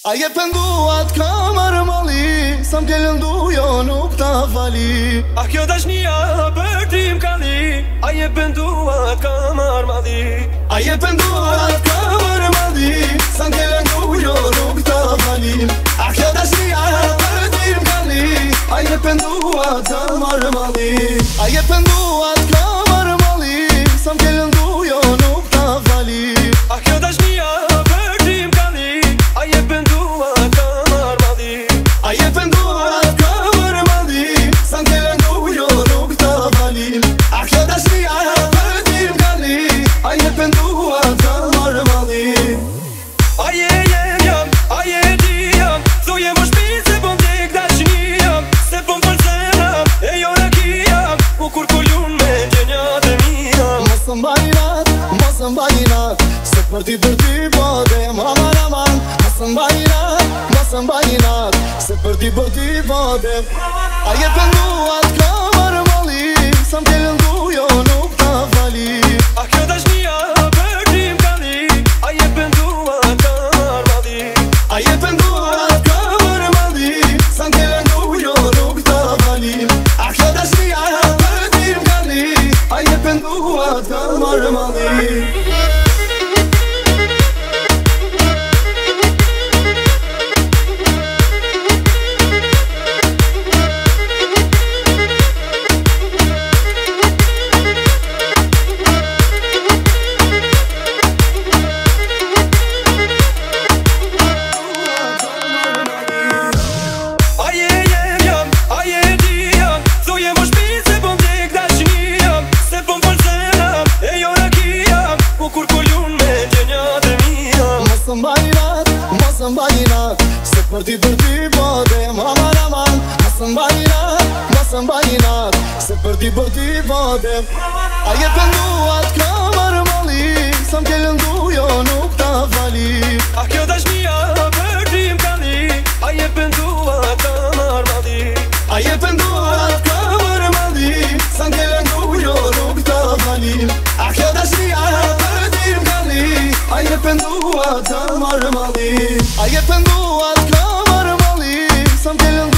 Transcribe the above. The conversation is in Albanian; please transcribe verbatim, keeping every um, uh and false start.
A je penduat ka marë mali, sa m'kellën dujo nuk ta fali. A kjo dashnia për ti m'kalli, a je penduat ka marë mali. A je penduat ka marë mali, sa m'kellën dujo nuk ta fali. A kjo dashnia për ti m'kalli, a je penduat ka marë mali. A je penduat ka marë mali, sa m'kellën dujo nuk ta fali. A kjo dashnia për ti m'kalli, a je penduat ka marë mali. A je penduat ka marë mali, sa m'kellën dujo nuk ta fali. A kjo dashnia për ti m'kalli, a je penduat ka marë mali. A je jem jam, a je ti jam, thuje më shpit se po m'tek dashnia. Se po m'fol zemra, e jo rakia, u kur kullun me gjenjat e mija. Mos m'bajnat, mos m'bajnat, se për ti për ti po dem aman aman. Mos m'bajnat, mos m'bajnat, se për ti për ti po dem. A je penduat ka marë mali, sa m'kellën dujo nuk ta fali. A kjo dashnia për ti m'kalli, a je penduat ka marë mali. A je penduat ka marë mali, sa m'kellën dujo nuk ta fali. A kjo dashnia për ti m'kalli, a je penduat ka marë mali. Mos m'bajnat, mos m'bajnat, se për ti për ti po dem aman aman. Mos m'bajnat, mos m'bajnat, se për ti për ti po dem. A je penduat ka marë mali, sa m'kellën dujo nuk ta fali. A kjo dashnia për ti m'kalli, a je penduat ka marë mali. A je penduat ka marë mali, sa m'kellën dujo nuk ta fali. A kjo dashnia për ti m'kalli, a je penduat ka marë mali. A je penduat ka marë mali, sa m'kellën